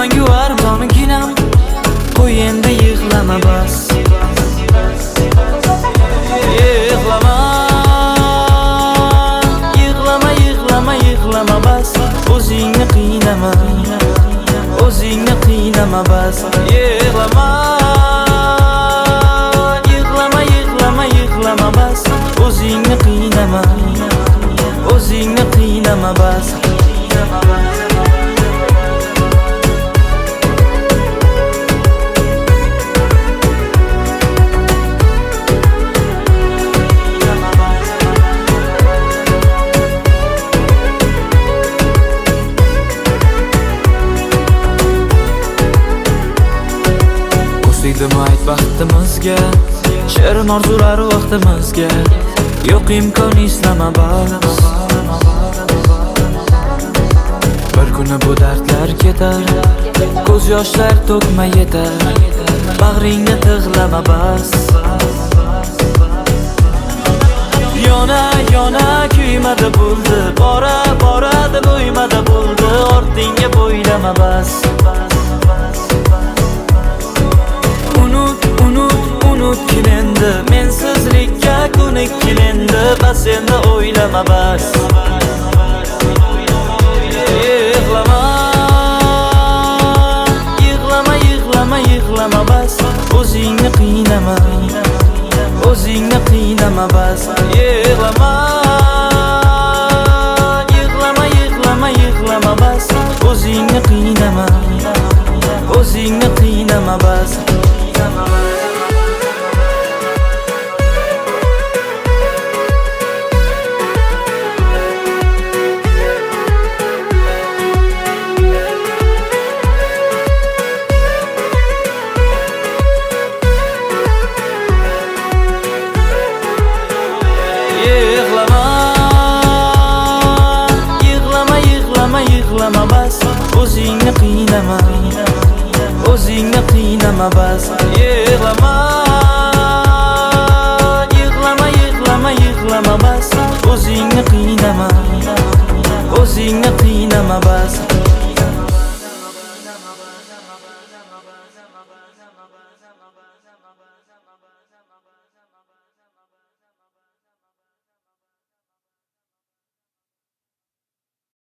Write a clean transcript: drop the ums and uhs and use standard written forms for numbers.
Jonguvar joniginam, qo'y endi yig'lama bas. Yig'lama, yig'lama, yig'lama, yig'lama bas. O'zingni qiynama, o'zingni qiynama bas. Yig'lama, yig'lama, yig'lama, yig'lama bas. O'zingni qiynama, o'zingni qiynama bas. O'siydim ayt baxtimizga, shirin orzular vaqtimizga. Yo'q imkon islama bas. Bir kuni bu dardlar ketar, ko'z yoshlar to'kma yetar. Bag'ringni tig'lama bas. Yona yona kuymada bo'ldi, bora bora deb o'ymada bo'ldi. Ortingga bo'ylama bas. Unutgin endi, mensizlikka ko'nikgin endi. Bas endi o'ylama bas. Yig'lama, yig'lama, yig'lama, yig'lama bas. O'zingni qiynama, o'zingni qiynama bas. Yig'lama, yig'lama, yig'lama, yig'lama bas. O'zingni qiynama, o'zingni qiynama bas. Yig'lama bas, o'zingni qiynama, o'zingni qiynama bas. Yig'lama.